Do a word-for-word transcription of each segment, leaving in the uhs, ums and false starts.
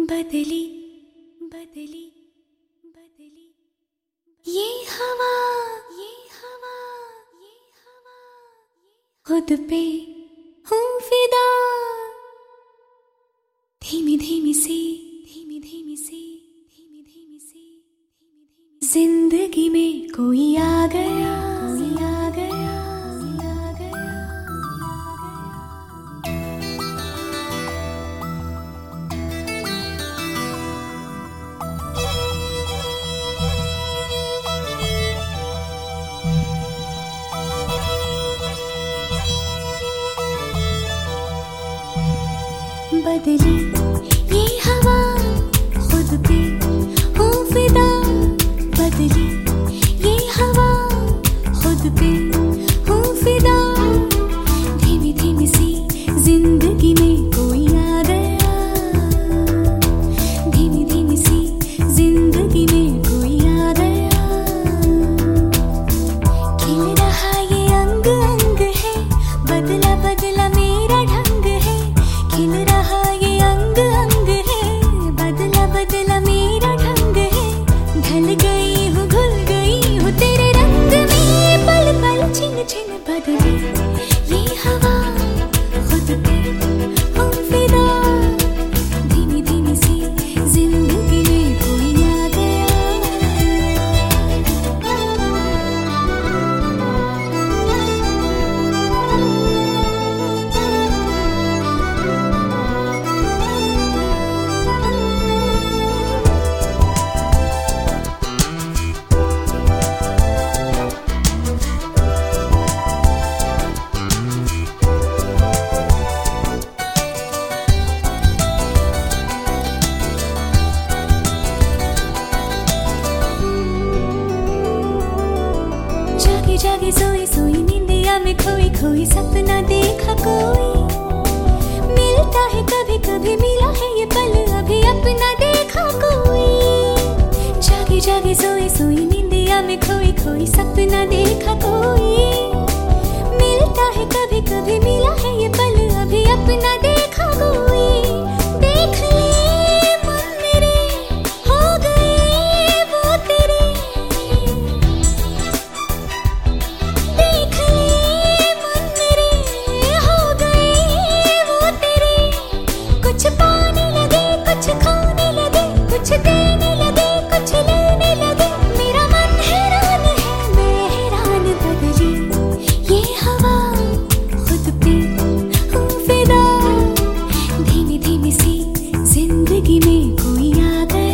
बदली बदली बदली ये हवा ये हवा ये हवा खुद पे हूँ फिदा, धीमी धीमी सी धीमी धीमी सी धीमी धीमी सी धीमी धीमी जिंदगी में कोई आ गया कोई आ गया कोई आ गया। बदली ये हवा खुद पे हूँ फिदा, बदली ये हवा खुद पे हूँ फिदा, धीमी धीमी सी जिंदगी में कोई आ गया, धीमी धीमी सी जिंदगी में कोई आ गया। खिल रहा ये अंग अंग है, बदला बदला मेरा ढंग है, खिल रहा ये अंग अंग है, बदला बदला मेरा ढंग है, ढल गई हूँ घुल गई हूँ तेरे रंग में, पल पल छिन छिन बदली ये हवा खुद पे हूँ फिदा, धीमी धीमी सी जिंदगी में कोई आ गया। जागी जागी सोई सोई नींदिया में खोई खोई सपना देखा कोई, मिलता है कभी कभी मिला है ये पल अभी अपना देखा कोई। जागी जागी सोई सोई नींदिया में खोई खोई सपना देखा कोई, मिलता है कभी कभी मिला है ये पल अभी अपना देखा कोई। देख ले मन मेरे हो गए वो तेरे, देख ले मन मेरे हो गए वो तेरे, कुछ पाने लगे कुछ खाने लगे कुछ देने लगे कुछ लेने लगे, मेरा मन हैरान है मैं हैरान। बदली ये हवा खुद पे हूँ फिदा, धीमी धीमी सी जिंदगी में कोई आ गया।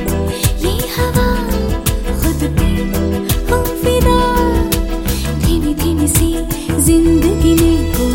ये हवा खुद पे हूँ फिदा, धीमी धीमी सी जिंदगी में